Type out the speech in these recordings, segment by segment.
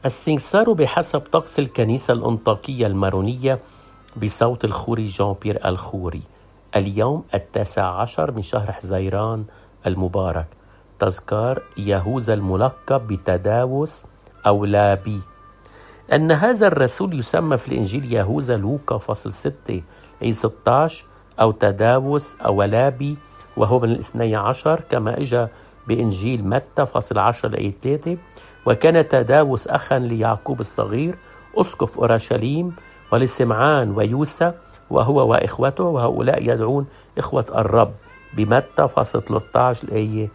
السنكسار بحسب طقس الكنيسة الأنطاكية المارونية بصوت الخوري جان بيير الخوري. اليوم 19 من شهر حزيران المبارك، تذكار يهوذا الملقب بتداوس أو لابي. أن هذا الرسول يسمى في الإنجيل يهوذا لوقا فصل 6 أي 16 أو تداوس أو لابي، وهو من 12 كما إجا بإنجيل متى فصل 10 أي 3. وكان تداوس أخا ليعقوب الصغير أسقف أورشليم ولسمعان ويوسى وهو وإخوته، وهؤلاء يدعون إخوة الرب بمتى فصل 13 الآية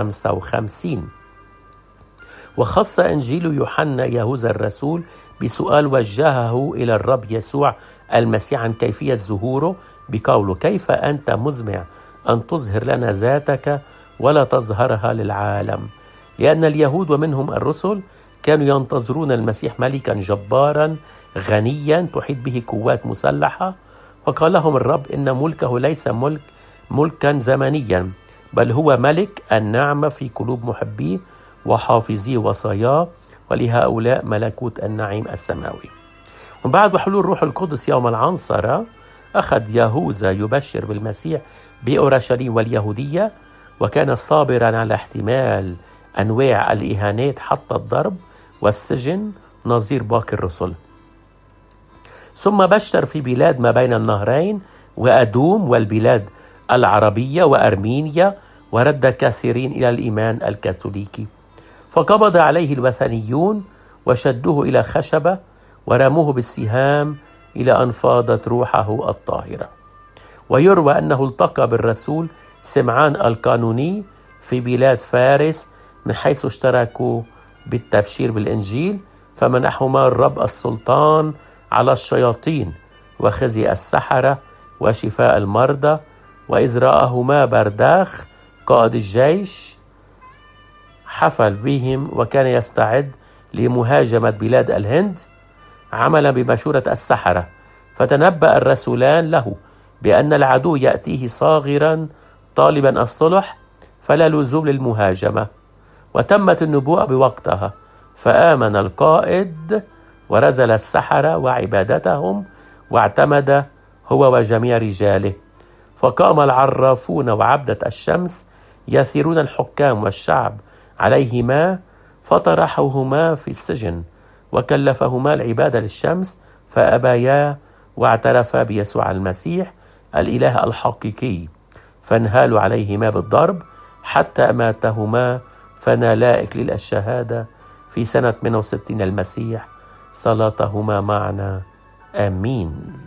55. وخص إنجيل يوحنا يهوذا الرسول بسؤال وجهه إلى الرب يسوع المسيح عن كيفية ظهوره بقوله: كيف أنت مزمع أن تظهر لنا ذاتك ولا تظهرها للعالم؟ لأن اليهود ومنهم الرسل كانوا ينتظرون المسيح ملكا جبارا غنيا تحيط به قوات مسلحة. وقال لهم الرب إن ملكه ليس ملكا زمنيا، بل هو ملك النعمة في قلوب محبيه وحافظي وصاياه، ولهؤلاء ملكوت النعيم السماوي. وبعد بحلول روح القدس يوم العنصرة أخذ يهوذا يبشر بالمسيح بأورشليم واليهودية، وكان صابرا على احتمال أنواع الإهانات حتى الضرب والسجن نظير باقي الرسل. ثم بشر في بلاد ما بين النهرين وأدوم والبلاد العربية وأرمينيا، ورد كثيرين إلى الإيمان الكاثوليكي. فقبض عليه الوثنيون وشدوه إلى خشبة ورموه بالسهام إلى أن فاضت روحه الطاهرة. ويروى أنه التقى بالرسول سمعان القانوني في بلاد فارس، من حيث اشتركوا بالتبشير بالإنجيل، فمنحهما الرب السلطان على الشياطين وخزي السحرة وشفاء المرضى. وإذ رآهما برداخ قائد الجيش حفل بهم، وكان يستعد لمهاجمة بلاد الهند عملا بمشورة السحرة. فتنبأ الرسولان له بأن العدو يأتيه صاغرا طالبا الصلح، فلا لزوم للمهاجمة، وتمت النبوءة بوقتها. فآمن القائد ورزل السحرة وعبادتهم، واعتمد هو وجميع رجاله. فقام العرافون وعبدة الشمس يثيرون الحكام والشعب عليهما، فطرحوهما في السجن وكلفهما العبادة للشمس، فأبايا واعترفا بيسوع المسيح الإله الحقيقي، فانهالوا عليهما بالضرب حتى أماتهما، فنالا إكليل الشهادة في سنة 68 المسيح. صلاتهما معنا، آمين.